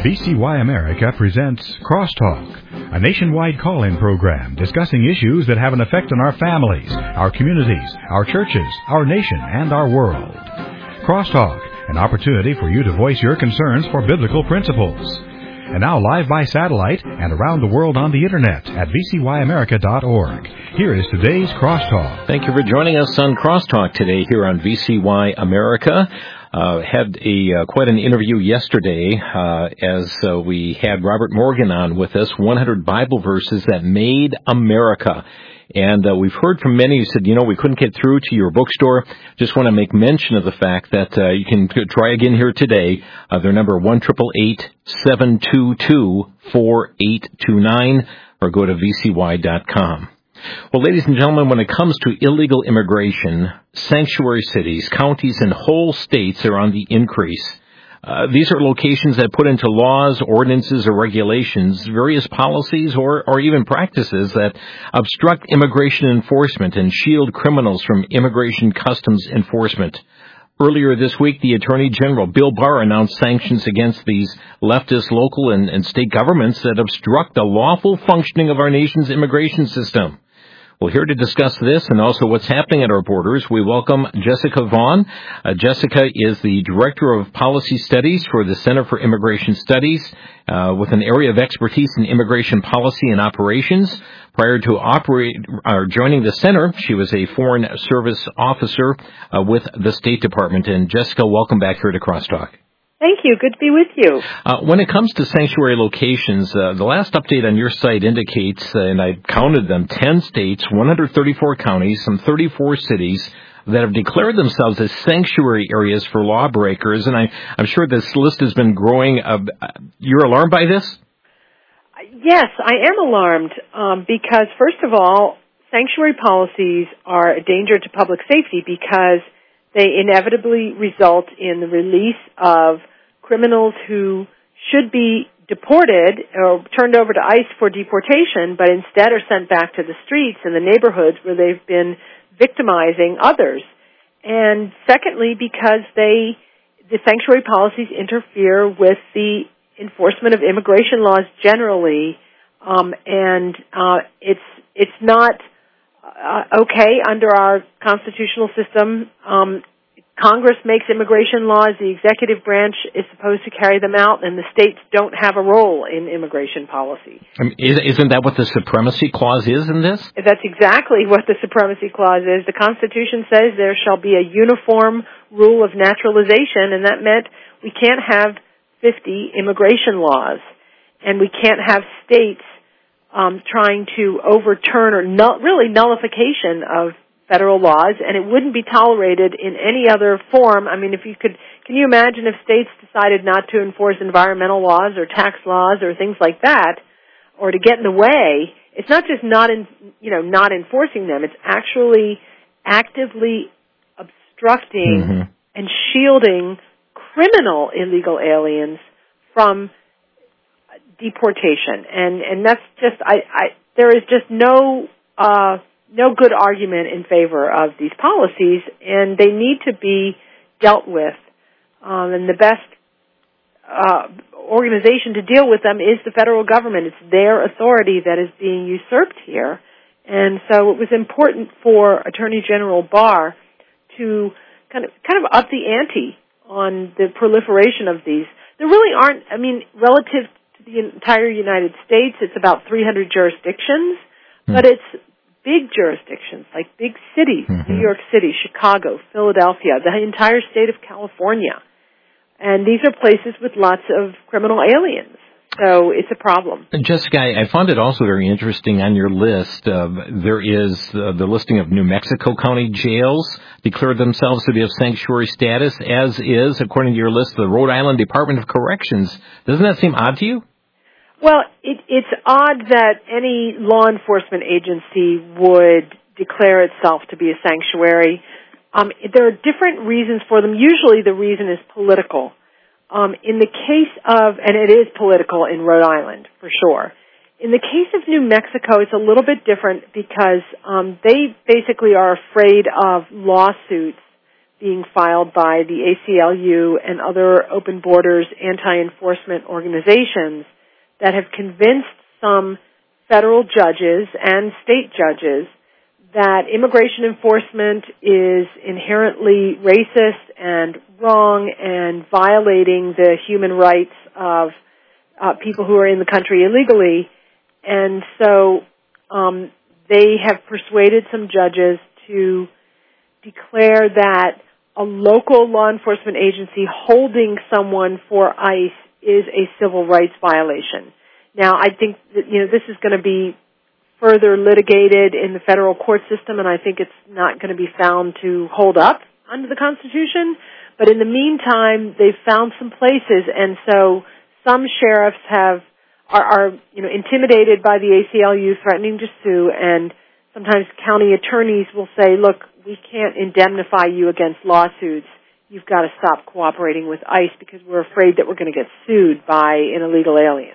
VCY America presents Crosstalk, a nationwide call-in program discussing issues that have an effect on our families, our communities, our churches, our nation, and our world. Crosstalk, an opportunity for you to voice your concerns for biblical principles. And now live by satellite and around the world on the Internet at vcyamerica.org. Here is today's Crosstalk. Thank you for joining us on Crosstalk today here on VCY America. Had quite an interview yesterday as we had Robert Morgan on with us, 100 Bible verses that made America. And we've heard from many who said, we couldn't get through to your bookstore. Just want to make mention of the fact that you can try again here today. Their number 1-888-722-4829 or go to vcy.com. Well, ladies and gentlemen, when it comes to illegal immigration, sanctuary cities, counties, and whole states are on the increase. These are locations that put into laws, ordinances, or regulations various policies or even practices that obstruct immigration enforcement and shield criminals from immigration customs enforcement. Earlier this week, the Attorney General, Bill Barr, announced sanctions against these leftist local and state governments that obstruct the lawful functioning of our nation's immigration system. Well, here to discuss this and also what's happening at our borders, we welcome Jessica Vaughn. Jessica is the Director of Policy Studies for the Center for Immigration Studies, with an area of expertise in immigration policy and operations. Prior to joining the center, she was a Foreign Service officer with the State Department. And Jessica, welcome back here to Crosstalk. Thank you. Good to be with you. When it comes to sanctuary locations, the last update on your site indicates, and I counted them, 10 states, 134 counties, some 34 cities that have declared themselves as sanctuary areas for lawbreakers. And I'm sure this list has been growing. You're alarmed by this? Yes, I am alarmed because, first of all, sanctuary policies are a danger to public safety because they inevitably result in the release of criminals who should be deported or turned over to ICE for deportation, but instead are sent back to the streets and the neighborhoods where they've been victimizing others. And secondly, because the sanctuary policies interfere with the enforcement of immigration laws generally, and it's not okay under our constitutional system. Congress makes immigration laws. The executive branch is supposed to carry them out, and the states don't have a role in immigration policy. Isn't that what the Supremacy Clause is in this? That's exactly what the Supremacy Clause is. The Constitution says there shall be a uniform rule of naturalization, and that meant we can't have 50 immigration laws, and we can't have states trying to overturn or nullification of federal laws, and it wouldn't be tolerated in any other form. I mean, can you imagine if states decided not to enforce environmental laws or tax laws or things like that, or to get in the way? It's not just not enforcing them. It's actually actively obstructing and shielding criminal illegal aliens from deportation, and that's just there is just no good argument in favor of these policies, and they need to be dealt with. And the best organization to deal with them is the federal government. It's their authority that is being usurped here, and so it was important for Attorney General Barr to kind of up the ante on the proliferation of these. There really aren't. I mean, relative the entire United States, it's about 300 jurisdictions, but it's big jurisdictions, like big cities, New York City, Chicago, Philadelphia, the entire state of California. And these are places with lots of criminal aliens. So it's a problem. Jessica, I found it also very interesting on your list. There is the listing of New Mexico County jails declared themselves to be of sanctuary status, as is, according to your list, the Rhode Island Department of Corrections. Doesn't that seem odd to you? Well, it's odd that any law enforcement agency would declare itself to be a sanctuary. There are different reasons for them. Usually the reason is political. In the case of, and it is political in Rhode Island, for sure. In the case of New Mexico, it's a little bit different because they basically are afraid of lawsuits being filed by the ACLU and other open borders anti-enforcement organizations that have convinced some federal judges and state judges that immigration enforcement is inherently racist and wrong and violating the human rights of people who are in the country illegally. And so they have persuaded some judges to declare that a local law enforcement agency holding someone for ICE is a civil rights violation. Now, I think that, this is going to be further litigated in the federal court system, and I think it's not going to be found to hold up under the Constitution. But in the meantime, they've found some places, and so some sheriffs are intimidated by the ACLU, threatening to sue, and sometimes county attorneys will say, look, we can't indemnify you against lawsuits. You've got to stop cooperating with ICE because we're afraid that we're going to get sued by an illegal alien.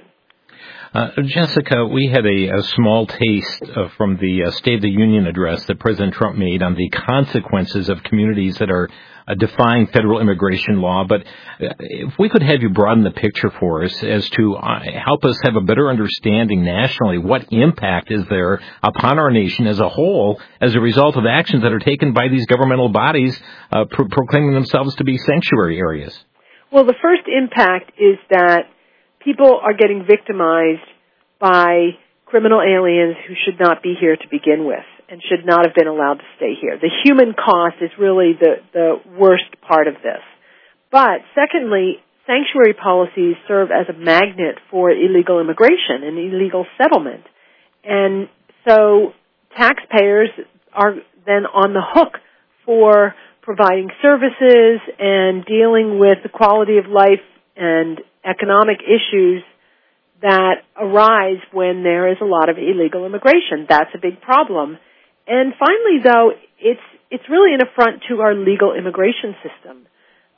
Jessica, we had a small taste from the State of the Union address that President Trump made on the consequences of communities that are defying federal immigration law. But if we could have you broaden the picture for us as to help us have a better understanding nationally, what impact is there upon our nation as a whole as a result of actions that are taken by these governmental bodies proclaiming themselves to be sanctuary areas? Well, the first impact is that people are getting victimized by criminal aliens who should not be here to begin with and should not have been allowed to stay here. The human cost is really the worst part of this. But secondly, sanctuary policies serve as a magnet for illegal immigration and illegal settlement. And so taxpayers are then on the hook for providing services and dealing with the quality of life and economic issues that arise when there is a lot of illegal immigration. That's a big problem. And finally, though, it's really an affront to our legal immigration system.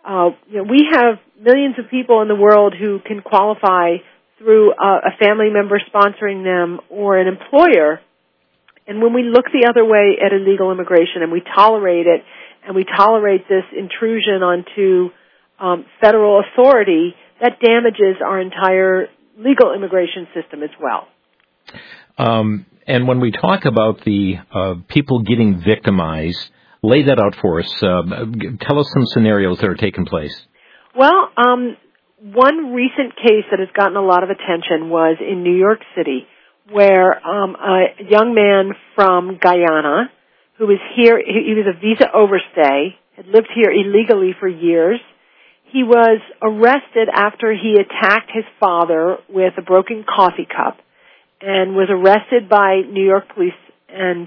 We have millions of people in the world who can qualify through a family member sponsoring them or an employer. And when we look the other way at illegal immigration and we tolerate it, and we tolerate this intrusion onto federal authority, that damages our entire legal immigration system as well. And when we talk about the people getting victimized, lay that out for us. Tell us some scenarios that are taking place. Well, one recent case that has gotten a lot of attention was in New York City, where a young man from Guyana who was here, he was a visa overstay, had lived here illegally for years. He was arrested after he attacked his father with a broken coffee cup and was arrested by New York police, and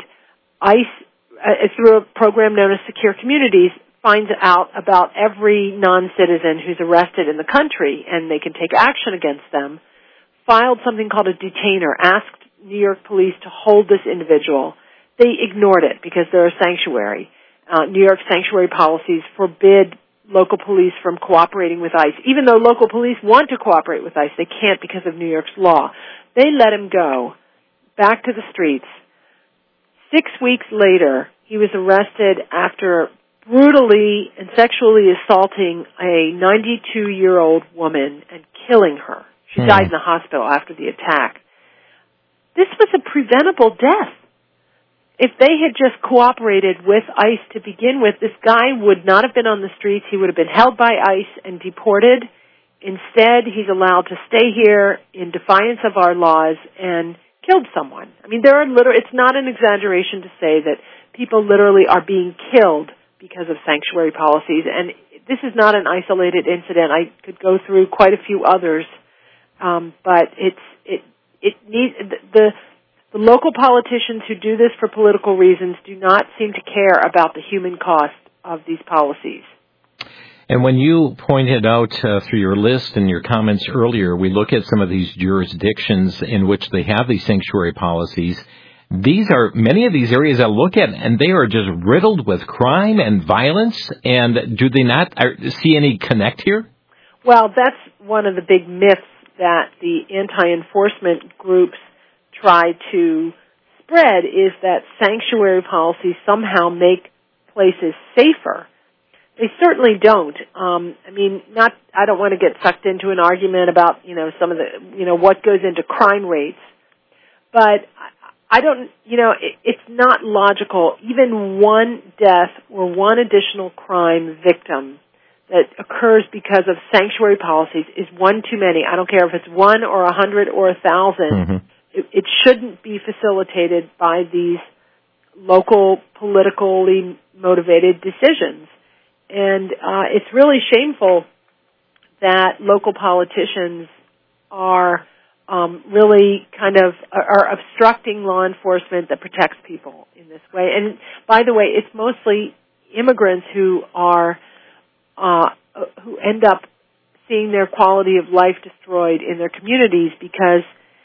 ICE, through a program known as Secure Communities, finds out about every non-citizen who's arrested in the country, and they can take action against them, filed something called a detainer, asked New York police to hold this individual. They ignored it because they're a sanctuary. New York sanctuary policies forbid local police from cooperating with ICE. Even though local police want to cooperate with ICE, they can't because of New York's law. They let him go back to the streets. 6 weeks later, he was arrested after brutally and sexually assaulting a 92-year-old woman and killing her. She died in the hospital after the attack. This was a preventable death. If they had just cooperated with ICE to begin with, this guy would not have been on the streets. He would have been held by ICE and deported. Instead, he's allowed to stay here in defiance of our laws and killed someone. I mean, it's not an exaggeration to say that people literally are being killed because of sanctuary policies. And this is not an isolated incident. I could go through quite a few others, but the local politicians who do this for political reasons do not seem to care about the human cost of these policies. And when you pointed out through your list and your comments earlier, we look at some of these jurisdictions in which they have these sanctuary policies. Many of these areas I look at, and they are just riddled with crime and violence. And do they not see any connect here? Well, that's one of the big myths that the anti-enforcement groups try to spread, is that sanctuary policies somehow make places safer. They certainly don't. I don't want to get sucked into an argument about, some of the, what goes into crime rates, but it's not logical. Even one death or one additional crime victim that occurs because of sanctuary policies is one too many. I don't care if it's 1 or 100 or 1,000. Mm-hmm. It shouldn't be facilitated by these local, politically motivated decisions. And it's really shameful that local politicians are really are obstructing law enforcement that protects people in this way. And by the way, it's mostly immigrants who end up seeing their quality of life destroyed in their communities because,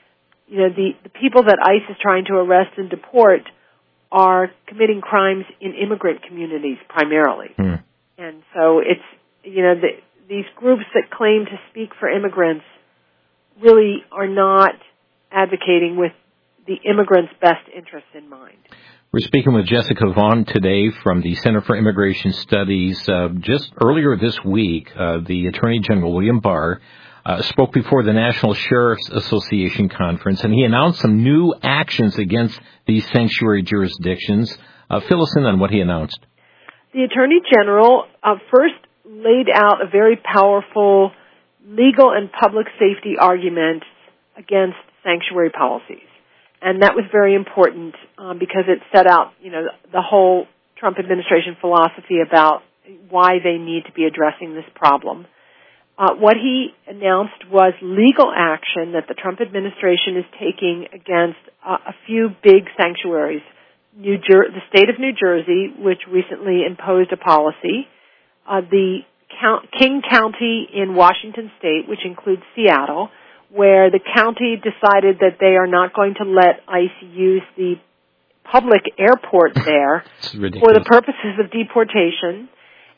the people that ICE is trying to arrest and deport are committing crimes in immigrant communities primarily. Mm. And so it's, these groups that claim to speak for immigrants really are not advocating with the immigrants' best interests in mind. We're speaking with Jessica Vaughn today from the Center for Immigration Studies. Just earlier this week, the Attorney General, William Barr, spoke before the National Sheriff's Association conference, and he announced some new actions against these sanctuary jurisdictions. Fill us in on what he announced. The Attorney General first laid out a very powerful legal and public safety argument against sanctuary policies. And that was very important because it set out, the whole Trump administration philosophy about why they need to be addressing this problem. What he announced was legal action that the Trump administration is taking against a few big sanctuaries. The state of New Jersey, which recently imposed a policy, the King County in Washington State, which includes Seattle, where the county decided that they are not going to let ICE use the public airport there for the purposes of deportation.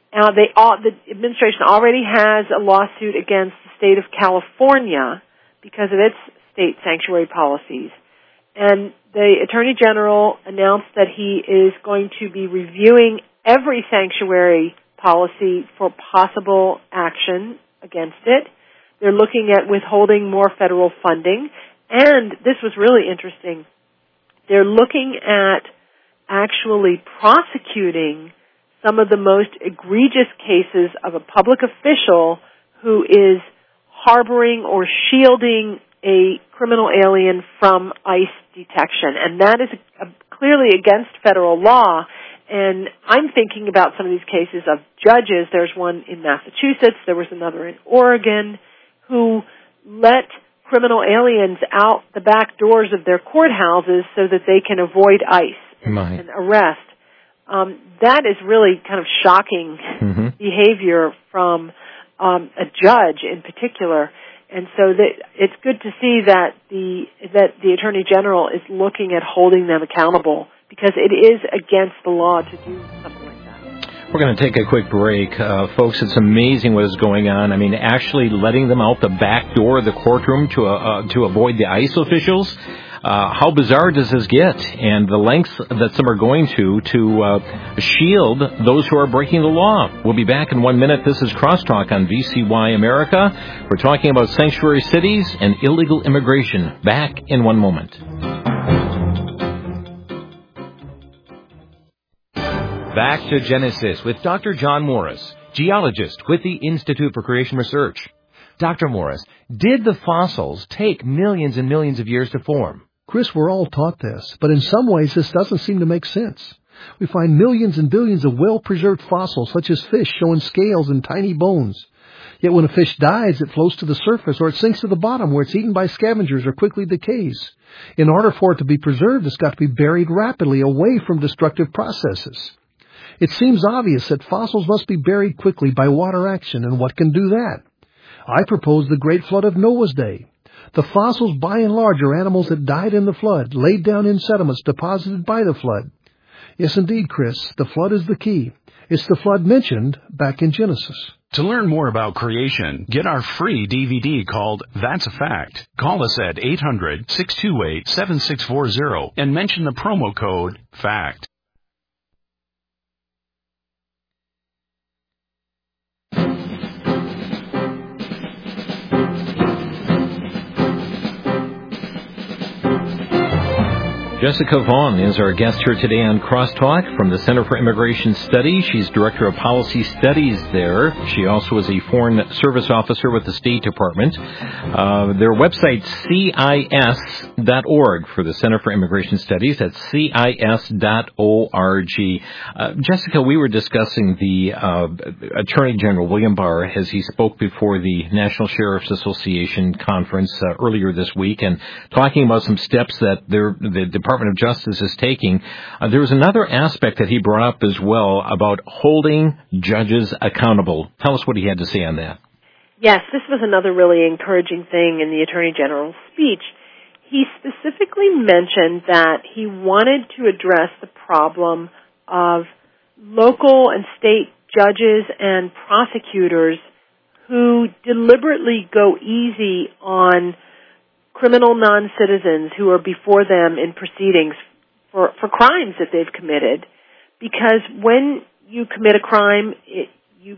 The administration already has a lawsuit against the state of California because of its state sanctuary policies. And the Attorney General announced that he is going to be reviewing every sanctuary policy for possible action against it. They're looking at withholding more federal funding. And this was really interesting. They're looking at actually prosecuting some of the most egregious cases of a public official who is harboring or shielding a criminal alien from ICE detection. And that is clearly against federal law. And I'm thinking about some of these cases of judges. There's one in Massachusetts. There was another in Oregon who let criminal aliens out the back doors of their courthouses so that they can avoid ICE and arrest. That is really kind of shocking behavior from a judge in particular. And so it's good to see that the Attorney General is looking at holding them accountable because it is against the law to do something like that. We're going to take a quick break. Folks, it's amazing what is going on. I mean, actually letting them out the back door of the courtroom to avoid the ICE officials. How bizarre does this get? And the lengths that some are going to shield those who are breaking the law. We'll be back in 1 minute. This is Crosstalk on VCY America. We're talking about sanctuary cities and illegal immigration. Back in 1 moment. Back to Genesis with Dr. John Morris, geologist with the Institute for Creation Research. Dr. Morris, did the fossils take millions and millions of years to form? Chris, we're all taught this, but in some ways this doesn't seem to make sense. We find millions and billions of well-preserved fossils, such as fish showing scales and tiny bones. Yet when a fish dies, it floats to the surface or it sinks to the bottom where it's eaten by scavengers or quickly decays. In order for it to be preserved, it's got to be buried rapidly away from destructive processes. It seems obvious that fossils must be buried quickly by water action, and what can do that? I propose the Great Flood of Noah's Day. The fossils, by and large, are animals that died in the flood, laid down in sediments deposited by the flood. Yes, indeed, Chris, the flood is the key. It's the flood mentioned back in Genesis. To learn more about creation, get our free DVD called That's a Fact. Call us at 800-628-7640 and mention the promo code FACT. Jessica Vaughn is our guest here today on Crosstalk from the Center for Immigration Studies. She's Director of Policy Studies there. She also is a Foreign Service Officer with the State Department. Their website, CIS.org, for the Center for Immigration Studies. That's CIS.org. Jessica, we were discussing the Attorney General, William Barr, as he spoke before the National Sheriff's Association conference earlier this week, and talking about some steps that the Department of Justice is taking. There was another aspect that he brought up as well about holding judges accountable. Tell us what he had to say on that. Yes, this was another really encouraging thing in the Attorney General's speech. He specifically mentioned that he wanted to address the problem of local and state judges and prosecutors who deliberately go easy on criminal non-citizens who are before them in proceedings for crimes that they've committed. Because when you commit a crime, if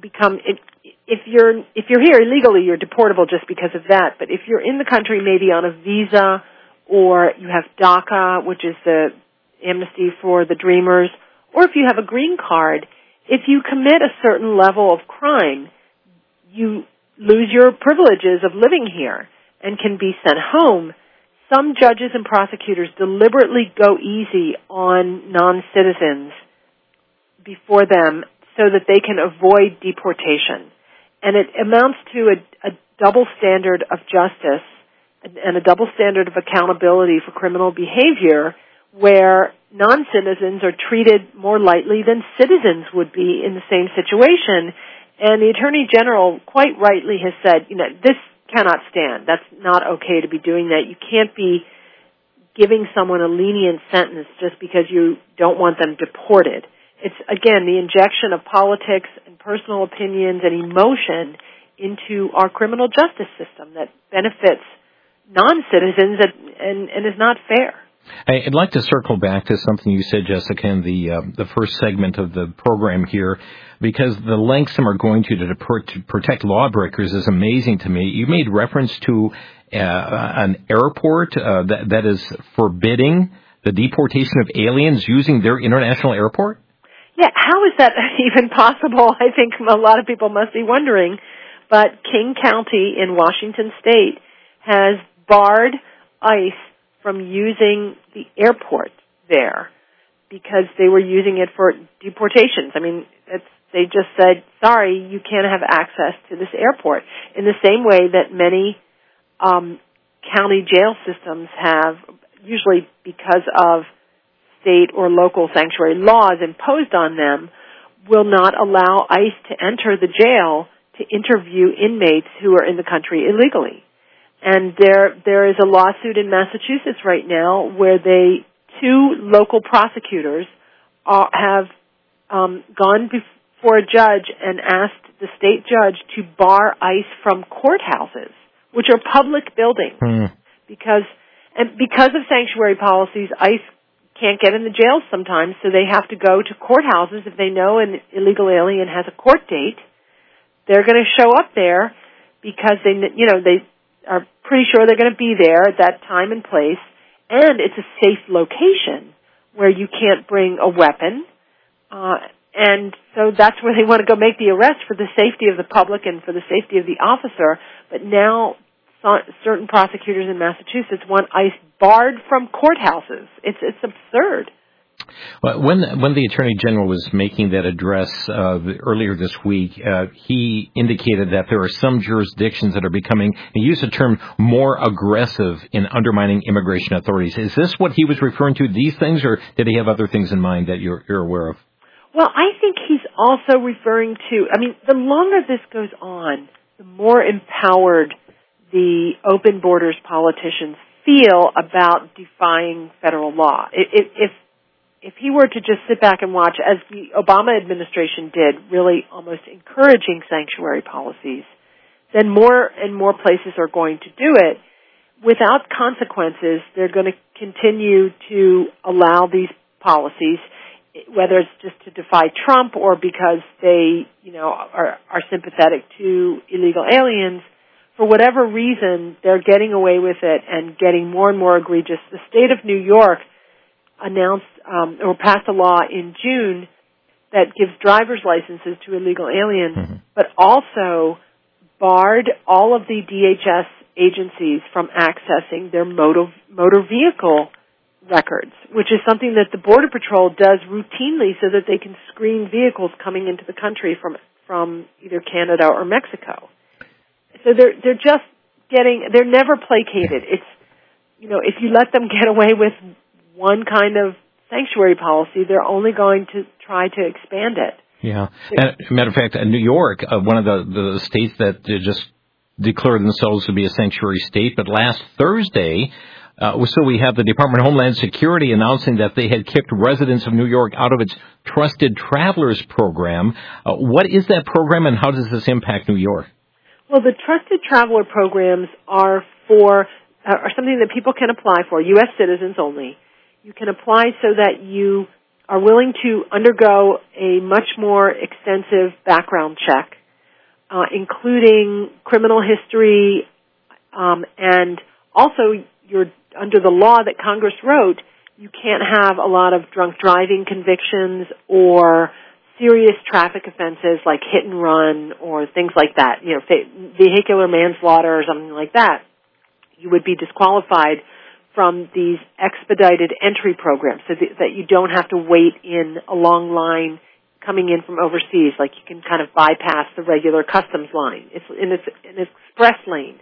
you're here illegally, you're deportable just because of that. But if you're in the country maybe on a visa, or you have DACA, which is the amnesty for the Dreamers, or if you have a green card, if you commit a certain level of crime, you lose your privileges of living here and can be sent home. Some judges and prosecutors deliberately go easy on non-citizens before them so that they can avoid deportation. And it amounts to a double standard of justice and a double standard of accountability for criminal behavior, where non-citizens are treated more lightly than citizens would be in the same situation. And the Attorney General quite rightly has said, this cannot stand. That's not okay to be doing that. You can't be giving someone a lenient sentence just because you don't want them deported. It's, again, the injection of politics and personal opinions and emotion into our criminal justice system that benefits non-citizens and is not fair. I'd like to circle back to something you said, Jessica, in the first segment of the program here, because the lengths some are going to protect lawbreakers is amazing to me. You made reference to an airport that is forbidding the deportation of aliens using their international airport? Yeah, how is that even possible? I think a lot of people must be wondering. But King County in Washington State has barred ICE from using the airport there because they were using it for deportations. I mean, they just said, sorry, you can't have access to this airport. In the same way that many county jail systems have, usually because of state or local sanctuary laws imposed on them, will not allow ICE to enter the jail to interview inmates who are in the country illegally. And there is a lawsuit in Massachusetts right now where two local prosecutors have gone before a judge and asked the state judge to bar ICE from courthouses, which are public buildings. Because of sanctuary policies, ICE can't get in the jails sometimes, so they have to go to courthouses. If they know an illegal alien has a court date, they're going to show up there because they are pretty sure they're going to be there at that time and place, and it's a safe location where you can't bring a weapon, and so that's where they want to go make the arrest for the safety of the public and for the safety of the officer. But now certain prosecutors in Massachusetts want ICE barred from courthouses. It's absurd. Well, when the Attorney General was making that address earlier this week, he indicated that there are some jurisdictions that are becoming, he used the term, more aggressive in undermining immigration authorities. Is this what he was referring to, these things, or did he have other things in mind that you're aware of? Well, I think he's also referring to, the longer this goes on, the more empowered the open borders politicians feel about defying federal law. If he were to just sit back and watch, as the Obama administration did, really almost encouraging sanctuary policies, then more and more places are going to do it. Without consequences, they're going to continue to allow these policies, whether it's just to defy Trump or because they, are sympathetic to illegal aliens. For whatever reason, they're getting away with it and getting more and more egregious. The state of New York announced or passed a law in June that gives driver's licenses to illegal aliens, but also barred all of the DHS agencies from accessing their motor vehicle records, which is something that the Border Patrol does routinely so that they can screen vehicles coming into the country from either Canada or Mexico. So they're just they're never placated. It's, if you let them get away with one kind of sanctuary policy, they're only going to try to expand it. Yeah. And, matter of fact, New York, one of the states that just declared themselves to be a sanctuary state, but last Thursday, so we have the Department of Homeland Security announcing that they had kicked residents of New York out of its Trusted Travelers program. What is that program, and how does this impact New York? Well, the Trusted Traveler programs are something that people can apply for, U.S. citizens only. You can apply so that you are willing to undergo a much more extensive background check, including criminal history, and also you're under the law that Congress wrote, you can't have a lot of drunk driving convictions or serious traffic offenses like hit and run or things like that, vehicular manslaughter or something like that. You would be disqualified from these expedited entry programs so that you don't have to wait in a long line coming in from overseas. Like you can kind of bypass the regular customs line. It's an express lane.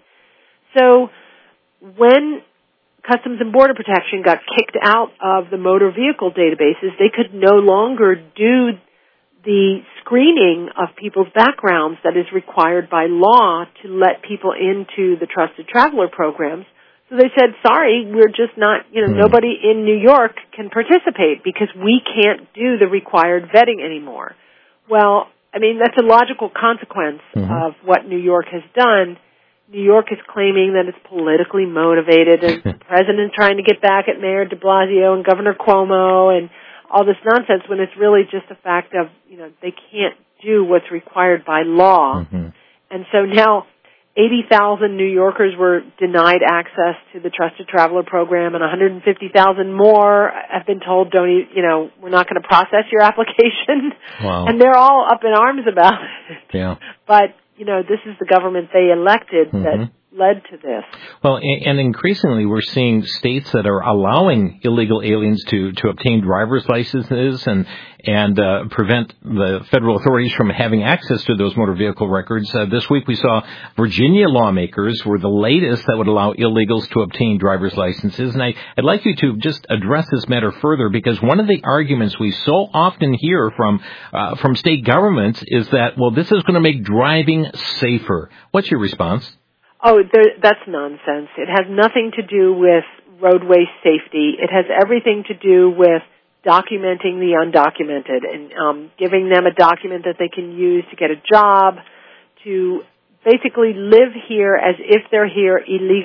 So when Customs and Border Protection got kicked out of the motor vehicle databases, they could no longer do the screening of people's backgrounds that is required by law to let people into the Trusted Traveler programs. So they said, sorry, we're just not, nobody in New York can participate because we can't do the required vetting anymore. Well, that's a logical consequence of what New York has done. New York is claiming that it's politically motivated and the president's trying to get back at Mayor de Blasio and Governor Cuomo and all this nonsense when it's really just a fact of, they can't do what's required by law. And so now 80,000 New Yorkers were denied access to the Trusted Traveler program, and 150,000 more have been told, we're not going to process your application. Wow. And they're all up in arms about it. Yeah. But, this is the government they elected that led to this. Well, and increasingly we're seeing states that are allowing illegal aliens to obtain driver's licenses and prevent the federal authorities from having access to those motor vehicle records. This week we saw Virginia lawmakers were the latest that would allow illegals to obtain driver's licenses. And I'd like you to just address this matter further, because one of the arguments we so often hear from state governments is that, well, this is going to make driving safer. What's your response? Oh, that's nonsense. It has nothing to do with roadway safety. It has everything to do with documenting the undocumented and giving them a document that they can use to get a job, to basically live here as if they're here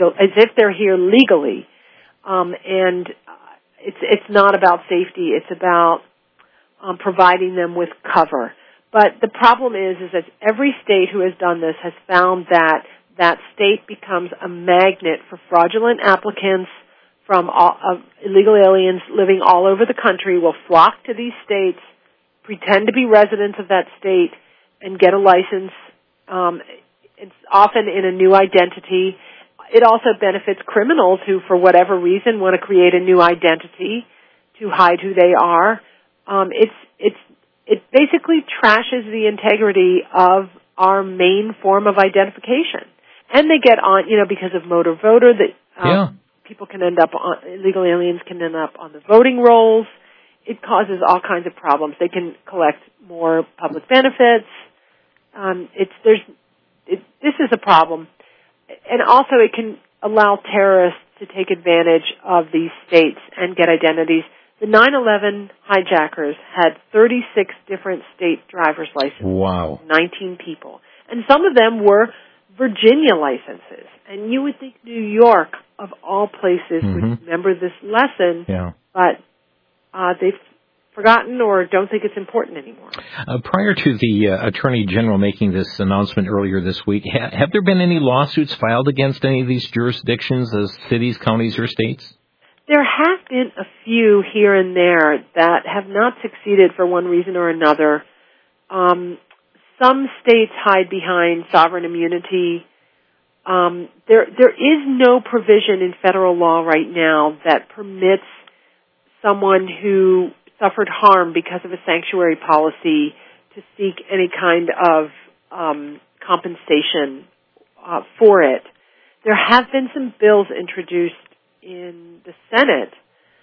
legally. And it's not about safety. It's about providing them with cover. But the problem is that every state who has done this has found that state becomes a magnet for fraudulent applicants from illegal aliens living all over the country will flock to these states, pretend to be residents of that state, and get a license. It's often in a new identity. It also benefits criminals who, for whatever reason, want to create a new identity to hide who they are. It basically trashes the integrity of our main form of identification. And they get on, because of motor voter, that people can end up illegal aliens can end up on the voting rolls. It causes all kinds of problems. They can collect more public benefits. This is a problem. And also it can allow terrorists to take advantage of these states and get identities. The 9/11 hijackers had 36 different state driver's licenses. Wow. 19 people. And some of them were Virginia licenses. And you would think New York, of all places, would remember this lesson, but they've forgotten or don't think it's important anymore. Prior to the Attorney General making this announcement earlier this week, have there been any lawsuits filed against any of these jurisdictions as cities, counties, or states? There have been a few here and there that have not succeeded for one reason or another. Some states hide behind sovereign immunity. There is no provision in federal law right now that permits someone who suffered harm because of a sanctuary policy to seek any kind of compensation for it. There have been some bills introduced in the Senate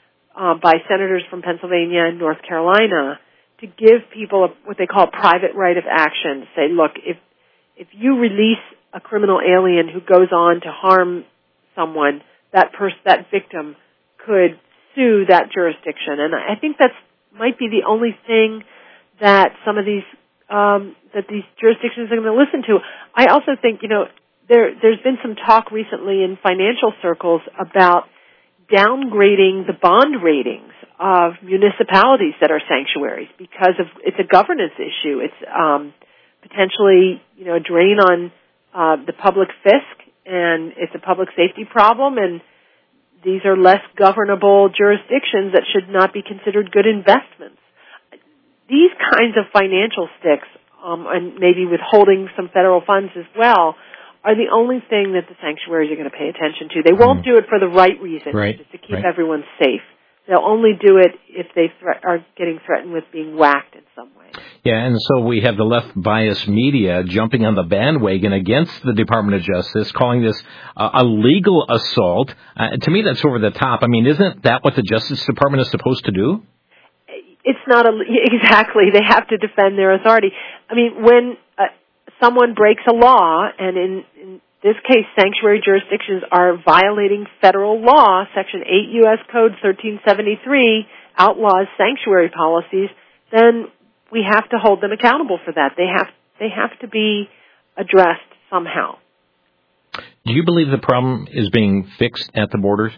by senators from Pennsylvania and North Carolina to give people what they call a private right of action. Say, look, if you release a criminal alien who goes on to harm someone, that victim could sue that jurisdiction. And I think that might be the only thing that some of these that these jurisdictions are going to listen to. I also think, there's been some talk recently in financial circles about downgrading the bond ratings of municipalities that are sanctuaries because it's a governance issue. It's potentially, a drain on the public fisc, and it's a public safety problem, and these are less governable jurisdictions that should not be considered good investments. These kinds of financial sticks, and maybe withholding some federal funds as well, are the only thing that the sanctuaries are going to pay attention to. They won't do it for the right reason, just to keep everyone safe. They'll only do it if they are getting threatened with being whacked in some way. Yeah, and so we have the left-biased media jumping on the bandwagon against the Department of Justice, calling this a legal assault. To me, that's over the top. I mean, isn't that what the Justice Department is supposed to do? It's not exactly. They have to defend their authority. I mean, when someone breaks a law, and in this case, sanctuary jurisdictions are violating federal law, Section 8 U.S. Code 1373 outlaws sanctuary policies, then we have to hold them accountable for that. They have to be addressed somehow. Do you believe the problem is being fixed at the borders?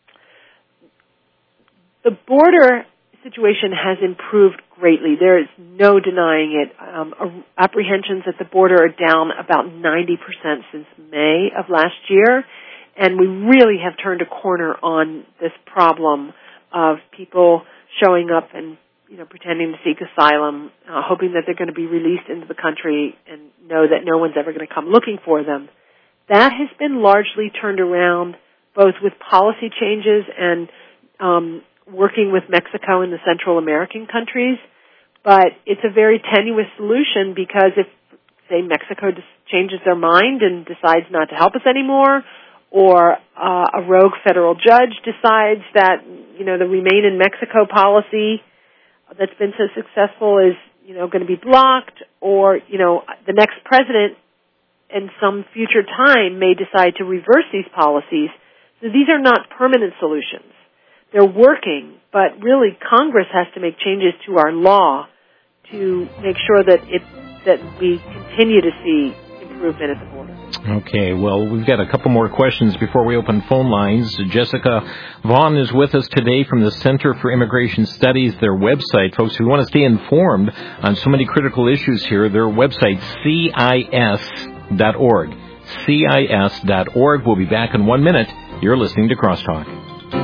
The border situation has improved greatly. There is no denying it. Apprehensions at the border are down about 90% since May of last year, and we really have turned a corner on this problem of people showing up and pretending to seek asylum, hoping that they're going to be released into the country and know that no one's ever going to come looking for them. That has been largely turned around, both with policy changes and working with Mexico and the Central American countries, but it's a very tenuous solution because if, say, Mexico changes their mind and decides not to help us anymore, or a rogue federal judge decides that, the Remain in Mexico policy that's been so successful is, going to be blocked, or, the next president in some future time may decide to reverse these policies. So these are not permanent solutions. They're working, but really Congress has to make changes to our law to make sure that we continue to see improvement at the border. Okay, well, we've got a couple more questions before we open phone lines. Jessica Vaughn is with us today from the Center for Immigration Studies, their website. Folks, if you want to stay informed on so many critical issues here, their website, CIS.org. CIS.org. We'll be back in 1 minute. You're listening to Crosstalk.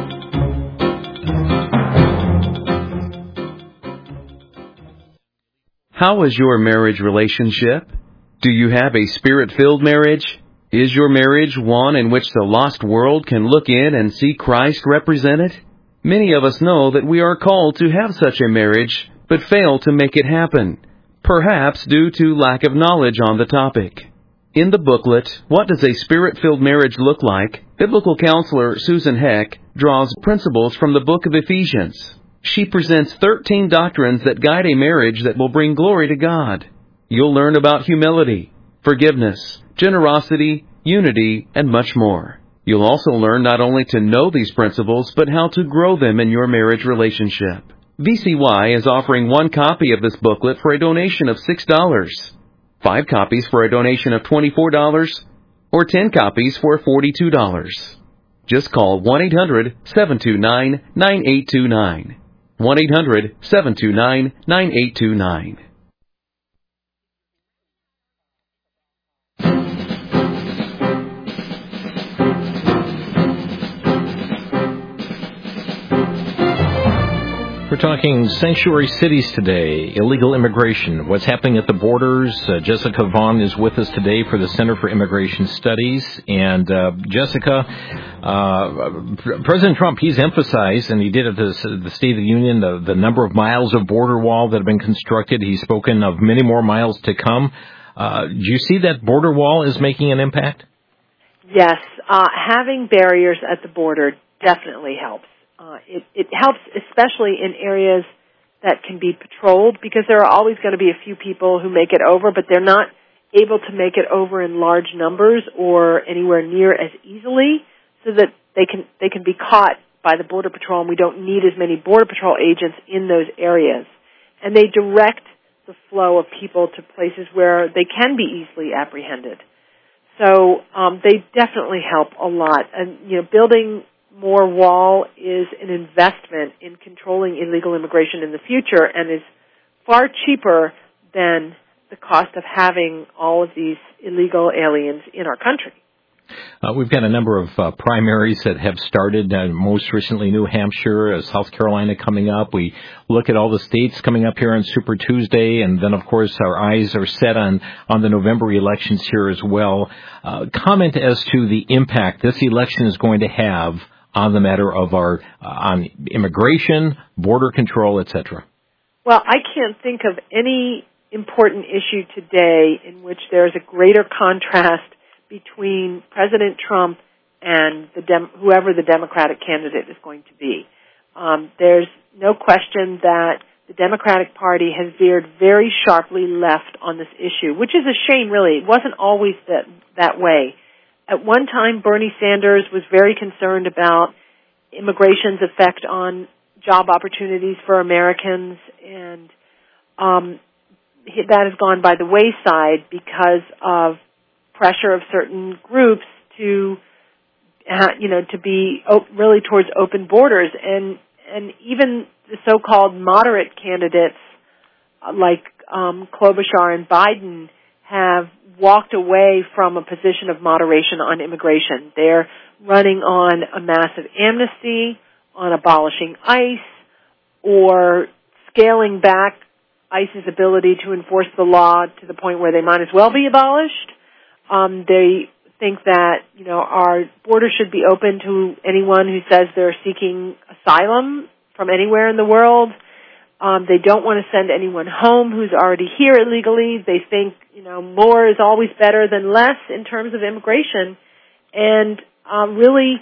How is your marriage relationship? Do you have a Spirit-filled marriage? Is your marriage one in which the lost world can look in and see Christ represented? Many of us know that we are called to have such a marriage, but fail to make it happen, perhaps due to lack of knowledge on the topic. In the booklet, What Does a Spirit-Filled Marriage Look Like?, biblical counselor Susan Heck draws principles from the book of Ephesians. She presents 13 doctrines that guide a marriage that will bring glory to God. You'll learn about humility, forgiveness, generosity, unity, and much more. You'll also learn not only to know these principles, but how to grow them in your marriage relationship. VCY is offering 1 copy of this booklet for a donation of $6, 5 copies for a donation of $24, or 10 copies for $42. Just call 1-800-729-9829. 1-800-729-9829. We're talking sanctuary cities today, illegal immigration, what's happening at the borders. Jessica Vaughn is with us today for the Center for Immigration Studies. And Jessica, President Trump, he's emphasized, and he did at the State of the Union, the number of miles of border wall that have been constructed. He's spoken of many more miles to come. Do you see that border wall is making an impact? Yes. Having barriers at the border definitely helps. It helps especially in areas that can be patrolled, because there are always going to be a few people who make it over, but they're not able to make it over in large numbers or anywhere near as easily, so that they can be caught by the Border Patrol, and we don't need as many Border Patrol agents in those areas. And they direct the flow of people to places where they can be easily apprehended. So they definitely help a lot. And, building more wall is an investment in controlling illegal immigration in the future, and is far cheaper than the cost of having all of these illegal aliens in our country. We've got a number of primaries that have started, most recently New Hampshire, South Carolina coming up. We look at all the states coming up here on Super Tuesday, and then, of course, our eyes are set on the November elections here as well. Comment as to the impact this election is going to have on the matter of on immigration, border control, etc. Well, I can't think of any important issue today in which there is a greater contrast between President Trump and whoever the Democratic candidate is going to be. There's no question that the Democratic Party has veered very sharply left on this issue, which is a shame, really. It wasn't always that way. At one time, Bernie Sanders was very concerned about immigration's effect on job opportunities for Americans, and that has gone by the wayside because of pressure of certain groups to be really towards open borders, and even the so-called moderate candidates like Klobuchar and Biden have walked away from a position of moderation on immigration. They're running on a massive amnesty, on abolishing ICE, or scaling back ICE's ability to enforce the law to the point where they might as well be abolished. They think that, our border should be open to anyone who says they're seeking asylum from anywhere in the world. They don't want to send anyone home who's already here illegally. They think, more is always better than less in terms of immigration, and really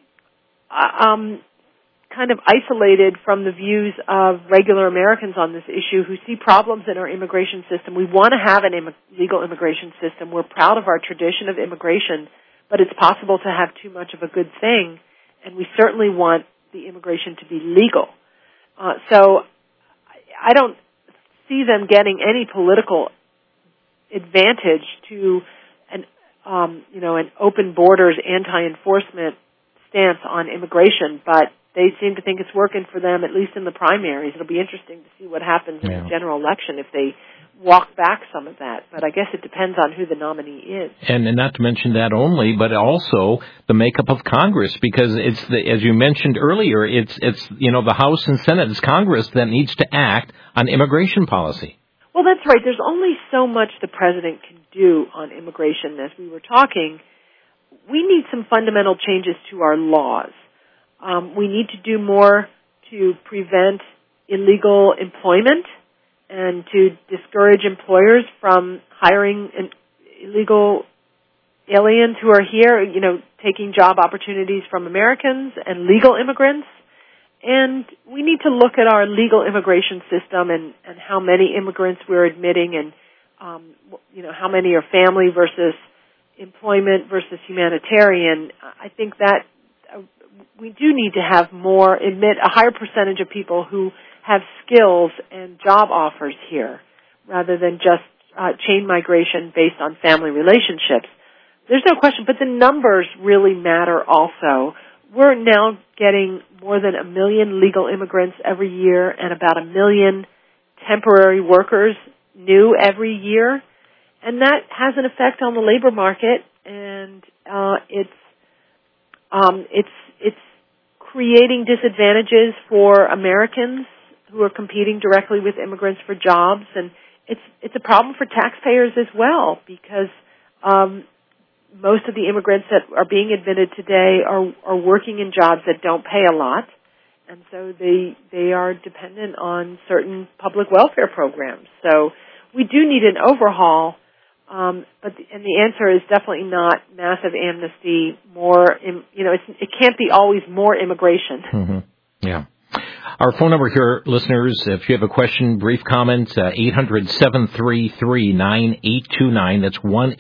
kind of isolated from the views of regular Americans on this issue who see problems in our immigration system. We want to have an legal immigration system. We're proud of our tradition of immigration, but it's possible to have too much of a good thing, and we certainly want the immigration to be legal. So I don't see them getting any political advantage to an open borders, anti-enforcement stance on immigration, but they seem to think it's working for them, at least in the primaries. It'll be interesting to see what happens in the general election if they walk back some of that. But I guess it depends on who the nominee is. And not to mention that only, but also the makeup of Congress, because it's as you mentioned earlier, it's the House and Senate, it's Congress that needs to act on immigration policy. Well, that's right. There's only so much the president can do on immigration. As we were talking, we need some fundamental changes to our laws. We need to do more to prevent illegal employment and to discourage employers from hiring illegal aliens who are here, taking job opportunities from Americans and legal immigrants. And we need to look at our legal immigration system and how many immigrants we're admitting, and how many are family versus employment versus humanitarian. I think that we do need to have admit a higher percentage of people who have skills and job offers here, rather than just chain migration based on family relationships. There's no question, but the numbers really matter also. We're now getting more than 1 million legal immigrants every year and about 1 million temporary workers new every year, and that has an effect on the labor market, and it's creating disadvantages for Americans who are competing directly with immigrants for jobs, and it's a problem for taxpayers as well, because most of the immigrants that are being admitted today are working in jobs that don't pay a lot, and so they are dependent on certain public welfare programs. So we do need an overhaul, but the answer is definitely not massive amnesty. It can't be always more immigration. Mm-hmm. Yeah. Our phone number here, listeners, if you have a question, brief comment, 800-733-9829. That's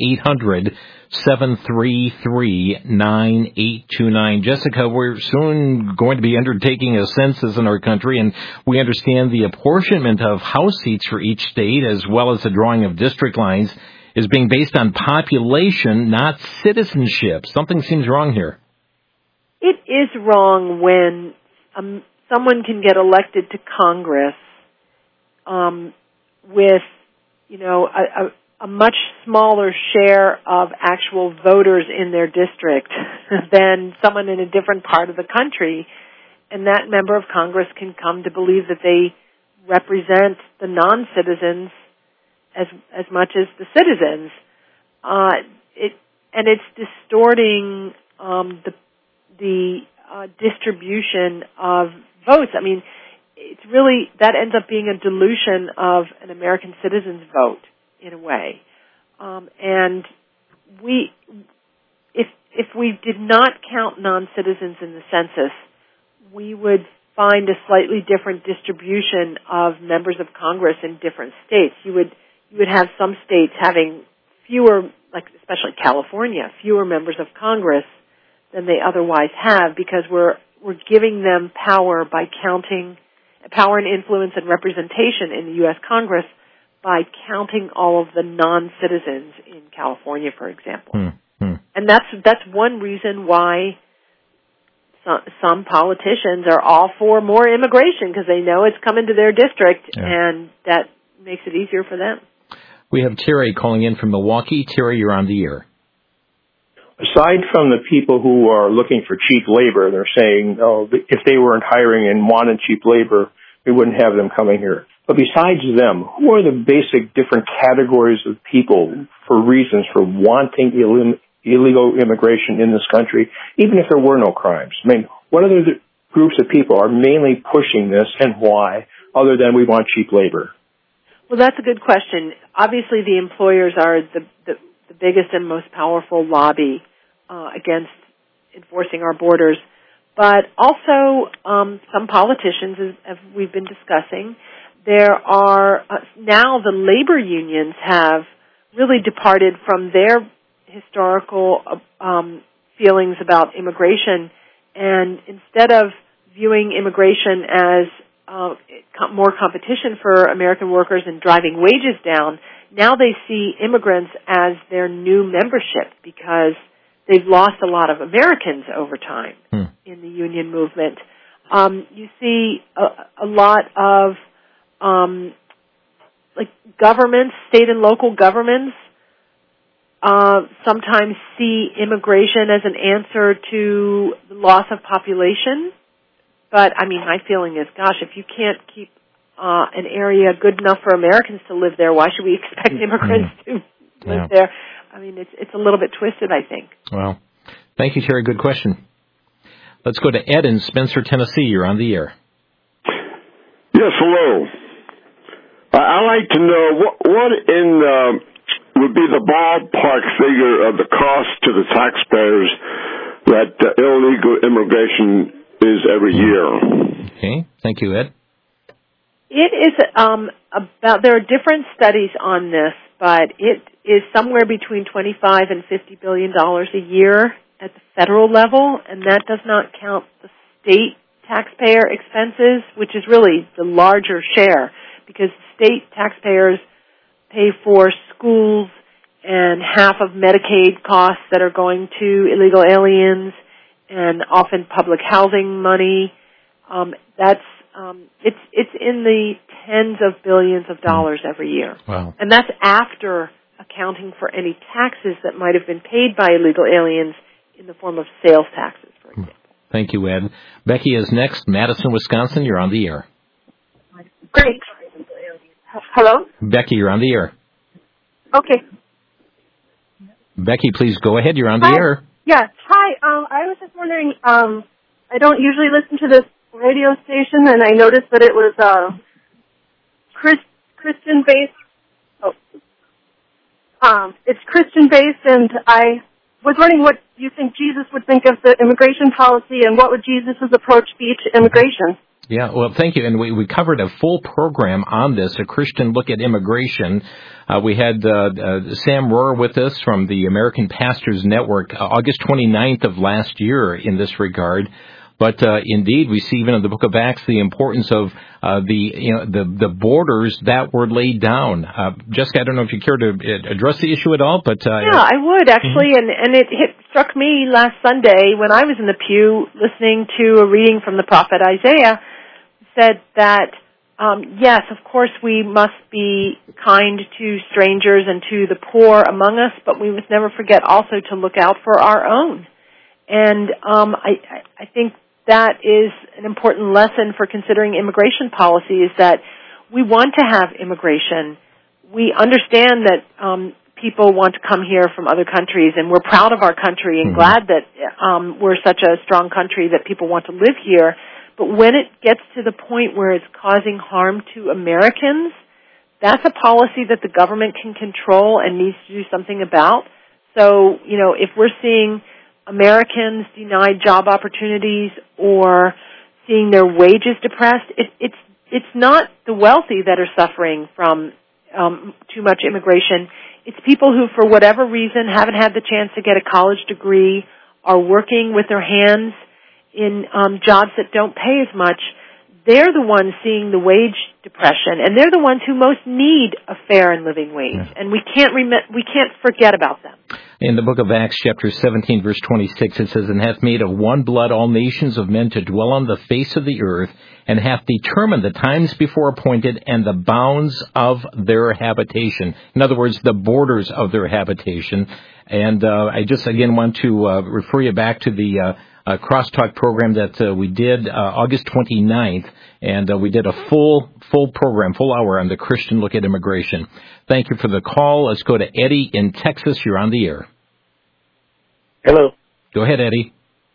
1-800-733-9829. Jessica, we're soon going to be undertaking a census in our country, and we understand the apportionment of House seats for each state, as well as the drawing of district lines, is being based on population, not citizenship. Something seems wrong here. It is wrong when someone can get elected to Congress with, a much smaller share of actual voters in their district than someone in a different part of the country, and that member of Congress can come to believe that they represent the non-citizens as much as the citizens. It's distorting the distribution of votes. I mean, it's really, that ends up being a dilution of an American citizen's vote in a way. And if we did not count non-citizens in the census, we would find a slightly different distribution of members of Congress in different states. You would have some states having fewer, like especially California, fewer members of Congress than they otherwise have, because we're giving them power by counting, power and influence and representation in the U.S. Congress by counting all of the non-citizens in California, for example. And that's one reason why some politicians are all for more immigration, because they know it's coming to their district, and that makes it easier for them. We have Terry calling in from Milwaukee. Terry, you're on the air. Aside from the people who are looking for cheap labor, they're saying, if they weren't hiring and wanted cheap labor, we wouldn't have them coming here. But besides them, who are the basic different categories of people for reasons for wanting illegal immigration in this country, even if there were no crimes? I mean, what other groups of people are mainly pushing this, and why, other than we want cheap labor? Well, that's a good question. Obviously, the employers are the biggest and most powerful lobby against enforcing our borders. But also some politicians, as we've been discussing, there are now the labor unions have really departed from their historical feelings about immigration, and instead of viewing immigration as more competition for American workers and driving wages down, now they see immigrants as their new membership, because they've lost a lot of Americans over time in the union movement. You see a lot of governments, state and local governments, sometimes see immigration as an answer to the loss of population. But, I mean, my feeling is, gosh, if you can't keep an area good enough for Americans to live there, why should we expect immigrants to live there? I mean, it's a little bit twisted, I think. Well, thank you, Terry. Good question. Let's go to Ed in Spencer, Tennessee. You're on the air. Yes, hello. I'd like to know what would be the ballpark figure of the cost to the taxpayers that illegal immigration is every year. Okay. Thank you, Ed. It is there are different studies on this, but it is somewhere between $25 and $50 billion a year at the federal level, and that does not count the state taxpayer expenses, which is really the larger share, because state taxpayers pay for schools and half of Medicaid costs that are going to illegal aliens, and often public housing money. It's in the tens of billions of dollars every year. Wow. And that's after accounting for any taxes that might have been paid by illegal aliens in the form of sales taxes, for example. Thank you, Ed. Becky is next. Madison, Wisconsin, you're on the air. Great. Hello? Becky, you're on the air. Okay. Becky, please go ahead. You're on the air. Yes. Hi. I was just wondering, I don't usually listen to this radio station, and I noticed that it was Christian-based. It's Christian-based, and I was wondering what you think Jesus would think of the immigration policy, and what would Jesus' approach be to immigration? Yeah, well, thank you. And we covered a full program on this, a Christian look at immigration. We had Sam Rohrer with us from the American Pastors Network, August 29th of last year in this regard. But indeed, we see even in the book of Acts the importance of the borders that were laid down. Jessica, I don't know if you care to address the issue at all, but yeah, I would actually, and it struck me last Sunday when I was in the pew listening to a reading from the prophet Isaiah, said that yes, of course we must be kind to strangers and to the poor among us, but we must never forget also to look out for our own. And I think that is an important lesson for considering immigration policy, is that we want to have immigration. We understand that people want to come here from other countries, and we're proud of our country and glad that we're such a strong country that people want to live here. But when it gets to the point where it's causing harm to Americans, that's a policy that the government can control and needs to do something about. So, if we're seeing Americans denied job opportunities or seeing their wages depressed, it's not the wealthy that are suffering from too much immigration. It's people who, for whatever reason, haven't had the chance to get a college degree, are working with their hands in jobs that don't pay as much. They're the ones seeing the wage depression, and they're the ones who most need a fair and living wage. Yeah. And we can't forget about them. In the book of Acts, chapter 17, verse 26, it says, "And hath made of one blood all nations of men to dwell on the face of the earth, and hath determined the times before appointed and the bounds of their habitation." In other words, the borders of their habitation. And I just, again, want to refer you back to the Crosstalk program that we did August 29th, and we did a full program, full hour on the Christian look at immigration. Thank you for the call. Let's go to Eddie in Texas. You're on the air. Hello. Go ahead, Eddie.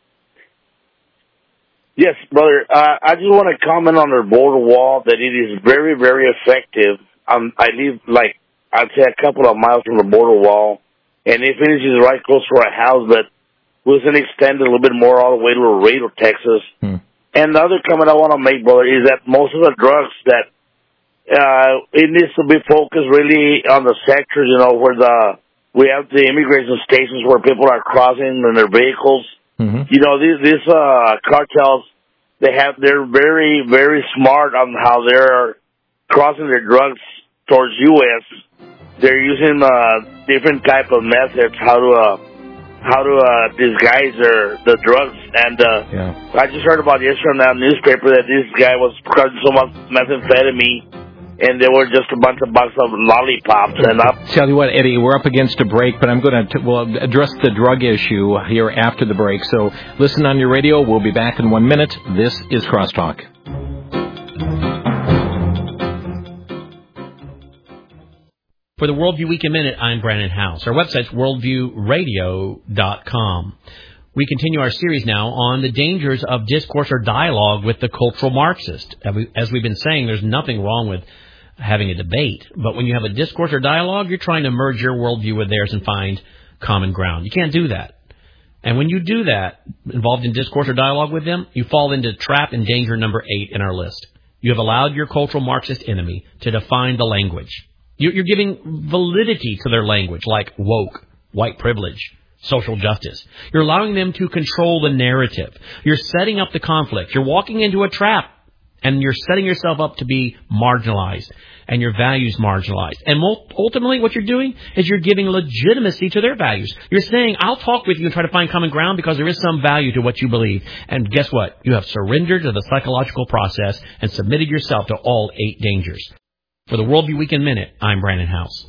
Yes, brother. I just want to comment on their border wall, that it is very, very effective. I live, I'd say a couple of miles from the border wall, and it finishes right close to our house, but we can extend a little bit more all the way to Laredo, Texas. And the other comment I want to make, brother, is that most of the drugs that it needs to be focused really on the sectors, where we have the immigration stations where people are crossing in their vehicles. These cartels, they're very, very smart on how they're crossing their drugs towards U.S. They're using different type of methods how to disguise the drugs. And I just heard about yesterday on that newspaper that this guy was causing so much methamphetamine, and they were just a bunch of boxes of lollipops. And tell you what, Eddie, we're up against a break, but I'm going to address the drug issue here after the break. So listen on your radio. We'll be back in 1 minute. This is Crosstalk. For the Worldview Week in Minute, I'm Brandon House. Our website's worldviewradio.com. We continue our series now on the dangers of discourse or dialogue with the cultural Marxist. As we've been saying, there's nothing wrong with having a debate, but when you have a discourse or dialogue, you're trying to merge your worldview with theirs and find common ground. You can't do that. And when you do that, involved in discourse or dialogue with them, you fall into trap and danger number 8 in our list. You have allowed your cultural Marxist enemy to define the language. You're giving validity to their language, like woke, white privilege, social justice. You're allowing them to control the narrative. You're setting up the conflict. You're walking into a trap, and you're setting yourself up to be marginalized and your values marginalized. And ultimately what you're doing is you're giving legitimacy to their values. You're saying, I'll talk with you and try to find common ground because there is some value to what you believe. And guess what? You have surrendered to the psychological process and submitted yourself to all 8 dangers. For the Worldview Week in Minute, I'm Brandon House.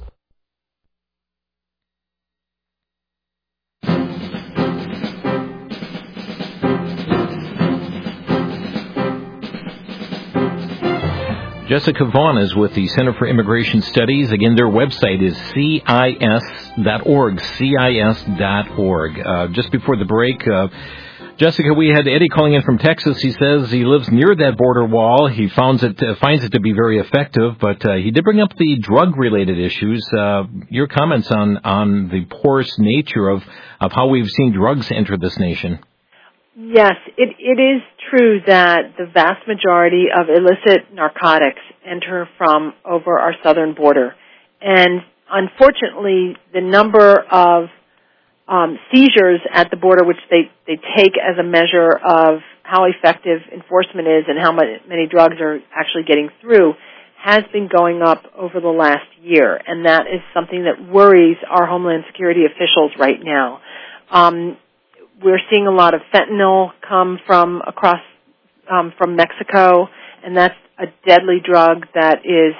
Jessica Vaughn is with the Center for Immigration Studies. Again, their website is CIS.org, CIS.org. Just before the break, Jessica, we had Eddie calling in from Texas. He says he lives near that border wall. He finds it to be very effective, but he did bring up the drug-related issues. Your comments on the porous nature of how we've seen drugs enter this nation. Yes, it is true that the vast majority of illicit narcotics enter from over our southern border. And unfortunately, the number of seizures at the border, which they take as a measure of how effective enforcement is and how many drugs are actually getting through, has been going up over the last year. And that is something that worries our Homeland Security officials right now. We're seeing a lot of fentanyl come from across from Mexico, and that's a deadly drug that is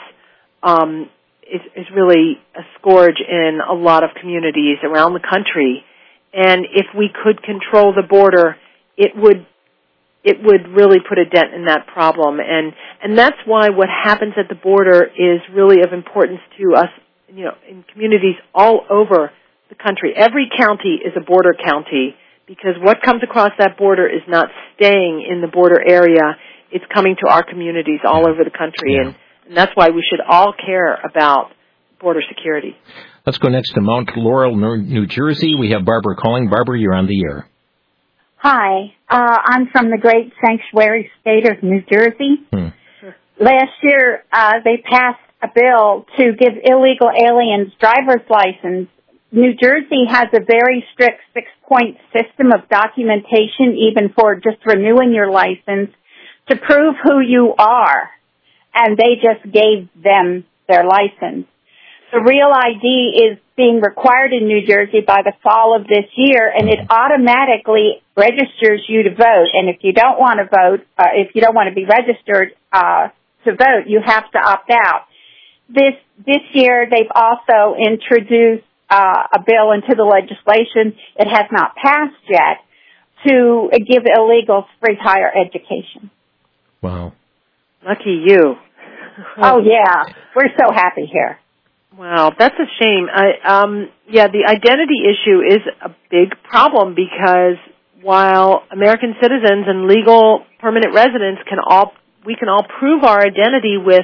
really a scourge in a lot of communities around the country. And if we could control the border, it would really put a dent in that problem. And that's why what happens at the border is really of importance to us, in communities all over the country. Every county is a border county, because what comes across that border is not staying in the border area. It's coming to our communities all over the country, and that's why we should all care about border security. Let's go next to Mount Laurel, New Jersey. We have Barbara calling. Barbara, you're on the air. Hi. I'm from the great sanctuary state of New Jersey. Last year, they passed a bill to give illegal aliens driver's license. New Jersey has a very strict 6-point system of documentation, even for just renewing your license, to prove who you are. And they just gave them their license. The Real ID is being required in New Jersey by the fall of this year, and it automatically registers you to vote. And if you don't want to vote, if you don't want to be registered to vote, you have to opt out. This year, they've also introduced a bill into the legislation. It has not passed yet, to give illegals free higher education. Wow. Lucky you. Oh, yeah. We're so happy here. Wow, that's a shame. The identity issue is a big problem, because while American citizens and legal permanent residents we can all prove our identity with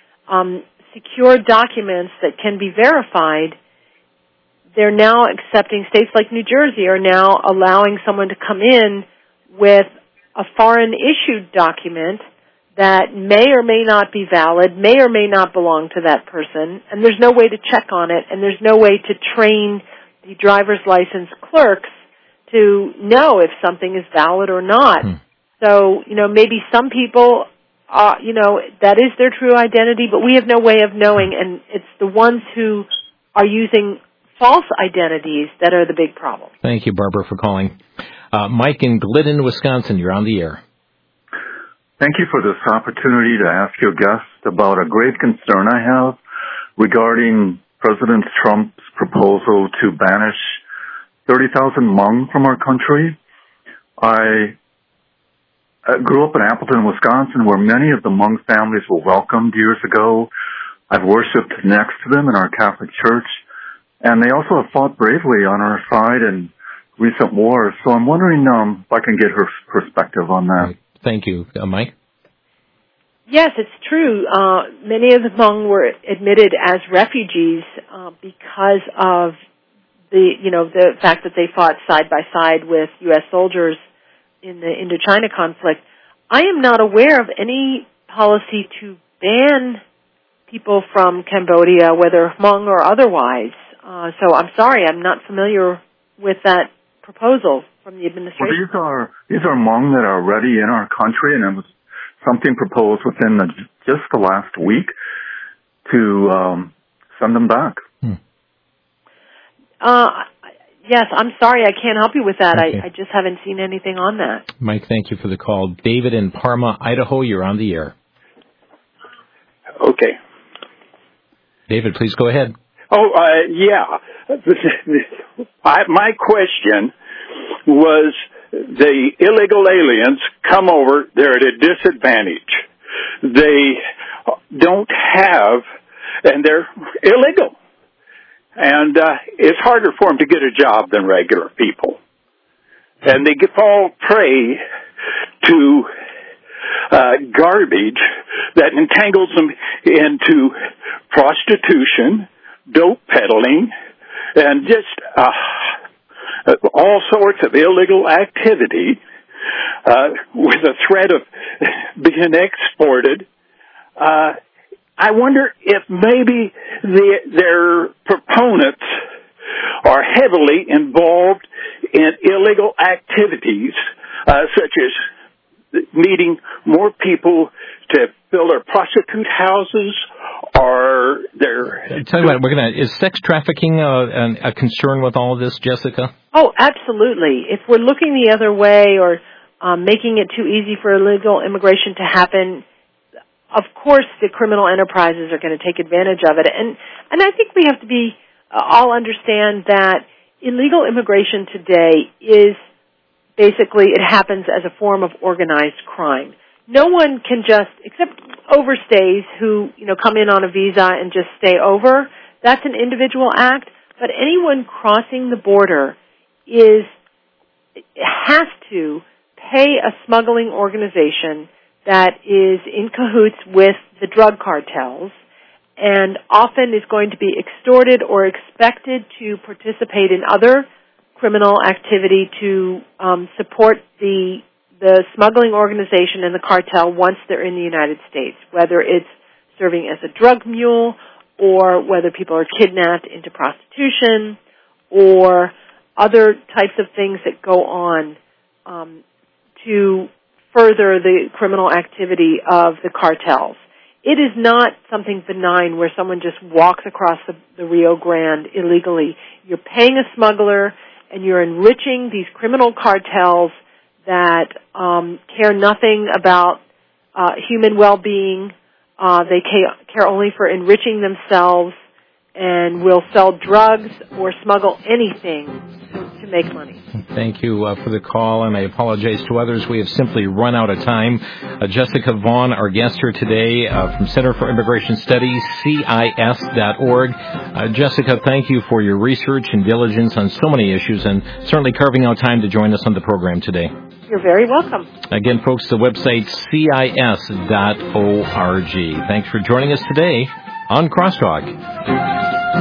secure documents that can be verified, they're now accepting, states like New Jersey are now allowing someone to come in with a foreign issued document that may or may not be valid, may or may not belong to that person, and there's no way to check on it, and there's no way to train the driver's license clerks to know if something is valid or not. So, maybe some people, that is their true identity, but we have no way of knowing, and it's the ones who are using false identities that are the big problem. Thank you, Barbara, for calling. Mike in Glidden, Wisconsin, you're on the air. Thank you for this opportunity to ask your guest about a great concern I have regarding President Trump's proposal to banish 30,000 Hmong from our country. I grew up in Appleton, Wisconsin, where many of the Hmong families were welcomed years ago. I've worshipped next to them in our Catholic Church, and they also have fought bravely on our side in recent wars. So I'm wondering if I can get her perspective on that. Thank you. Mike? Yes, it's true. Many of the Hmong were admitted as refugees because of the fact that they fought side by side with U.S. soldiers in the Indochina conflict. I am not aware of any policy to ban people from Cambodia, whether Hmong or otherwise. So I'm sorry, I'm not familiar with that proposal from the administration. Well, these are Hmong that are already in our country, and it was something proposed within just the last week to send them back. Yes, I'm sorry, I can't help you with that. Okay. I just haven't seen anything on that. Mike, thank you for the call. David in Parma, Idaho, you're on the air. Okay. David, please go ahead. Yeah. My question was, the illegal aliens come over, they're at a disadvantage. They don't have, and they're illegal. And it's harder for them to get a job than regular people. And they fall prey to garbage that entangles them into prostitution, dope peddling, and just all sorts of illegal activity with a threat of being exported. I wonder if maybe their proponents are heavily involved in illegal activities, such as needing more people to fill their prostitute houses, or their... Tell you what, is sex trafficking a concern with all of this, Jessica? Oh, absolutely. If we're looking the other way or making it too easy for illegal immigration to happen, of course the criminal enterprises are going to take advantage of it. And I think we have to be all understand that illegal immigration today is basically, it happens as a form of organized crime. No one can just, except overstays who, come in on a visa and just stay over. That's an individual act. But anyone crossing the border has to pay a smuggling organization that is in cahoots with the drug cartels and often is going to be extorted or expected to participate in other criminal activity to support the smuggling organization and the cartel once they're in the United States, whether it's serving as a drug mule or whether people are kidnapped into prostitution or other types of things that go on to further the criminal activity of the cartels. It is not something benign where someone just walks across the Rio Grande illegally. You're paying a smuggler and you're enriching these criminal cartels that care nothing about human well-being. They care only for enriching themselves and will sell drugs or smuggle anything to make money. Thank you for the call, and I apologize to others. We have simply run out of time. Jessica Vaughn, our guest here today from Center for Immigration Studies, CIS.org. Jessica, thank you for your research and diligence on so many issues and certainly carving out time to join us on the program today. You're very welcome. Again, folks, the website CIS.org. Thanks for joining us today on Crosstalk.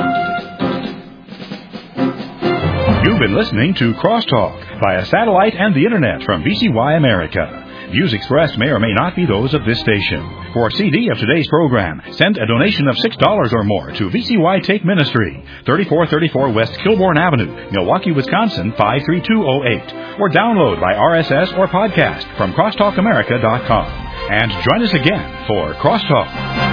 You've been listening to Crosstalk via satellite and the Internet from VCY America. Views expressed may or may not be those of this station. For a CD of today's program, send a donation of $6 or more to VCY Take Ministry, 3434 West Kilbourne Avenue, Milwaukee, Wisconsin, 53208. Or download by RSS or podcast from crosstalkamerica.com. And join us again for Crosstalk.